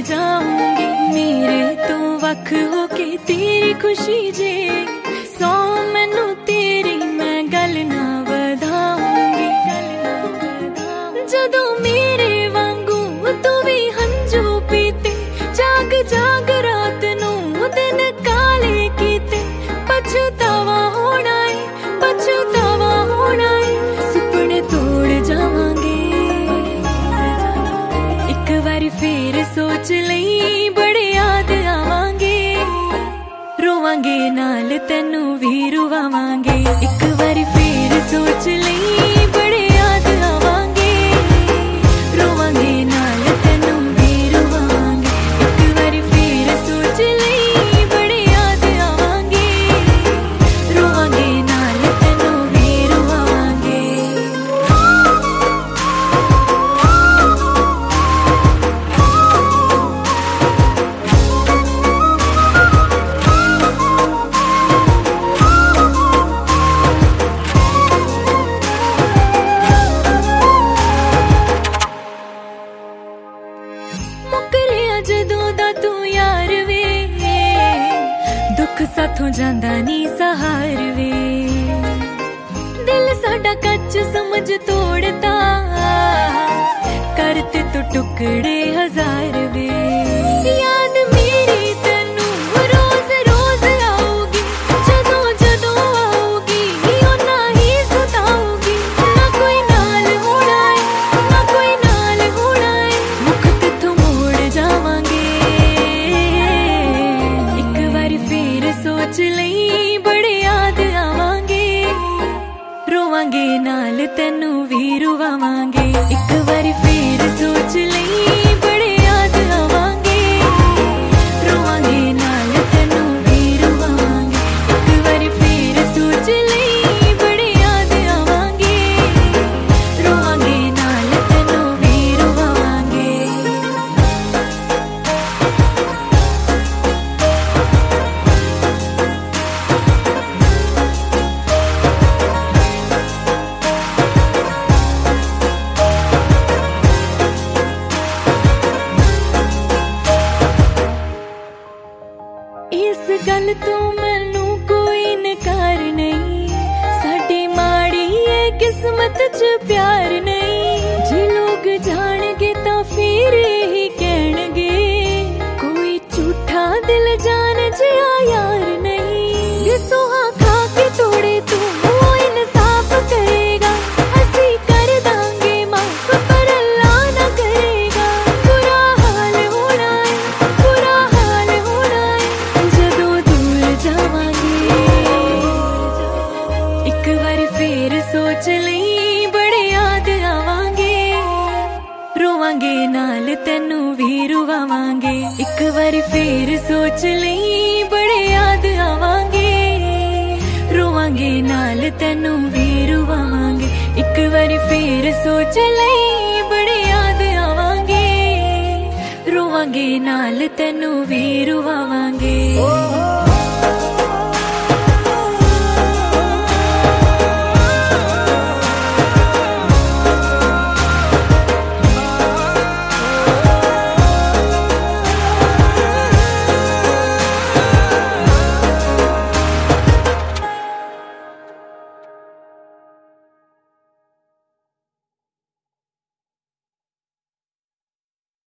जाऊंगी मेरे तो वख होके तेरी खुशी जे सौ मैनू तेरी मैं गल ना वधाऊंगी जदों मेरे वांगू तू भी हंजू पीते जाग जाग रात नू दिन काले कीते पछतावा होना है सुपने तोड़ जावांगे एक बारी फिर सोच लई बड़े याद आवांगे रोवांगे नाल तैनू भी रुवावांगे एक बारी फिर सोच लई बड़े याद आवांगे रोवांगे नाल तैनू भी रुवावांगे एक बारी फिर सोच लई बड़े याद आवांगे रोवांगे नाल तैनू भी रुवावांगे मुकरिया जदों दा तू यार वे दुख साथों जांदा नी सहार वे दिल साडा कच्च समझ तोड़ता करते तो टुकड़े हजार वे याद मेरी तैनू रोज रोज आऊगी जदों जदों आऊगी ओना ही सताऊगी ना कोई नाल होना है मुख तेथों मोड़ जावांगे एक बारी फिर सोच लई बड़े याद आवांगे रोवांगे नाल तैनू भी रुवावांगे एक बारी फिर सोच लई बड़े याद आवांगे रोवांगे नाल तैनू भी रुवावांगे एक बारी फिर सोच लई बड़े याद आवांगे रोवांगे नाल तैनू भी रुवावांगे इस गल तो मैनू कोई नकार नहीं साडी माड़ी है किस्मत च प्यार नहीं जे लोग जाणगे तां फिर ही कहणगे कोई झूठा दिल जान जिया यार नहीं ये सोहा खा के तोड़े तू वो इंसाफ करेगा असी कर दांगे माफ पर अल्लाह ना करेगा बुरा हाल होना है जदों दूर जावांगे एक बारी फिर सोच लई बड़े याद आवांगे रोवांगे नाल तैनू भी रुवावांगे एक बारी फिर सोच लई बड़े याद आवांगे रोवांगे नाल तैनू भी रुवावांगे एक बारी फिर सोच लई बड़े याद आवांगे रोवांगे नाल तैनू भी रुवावांगे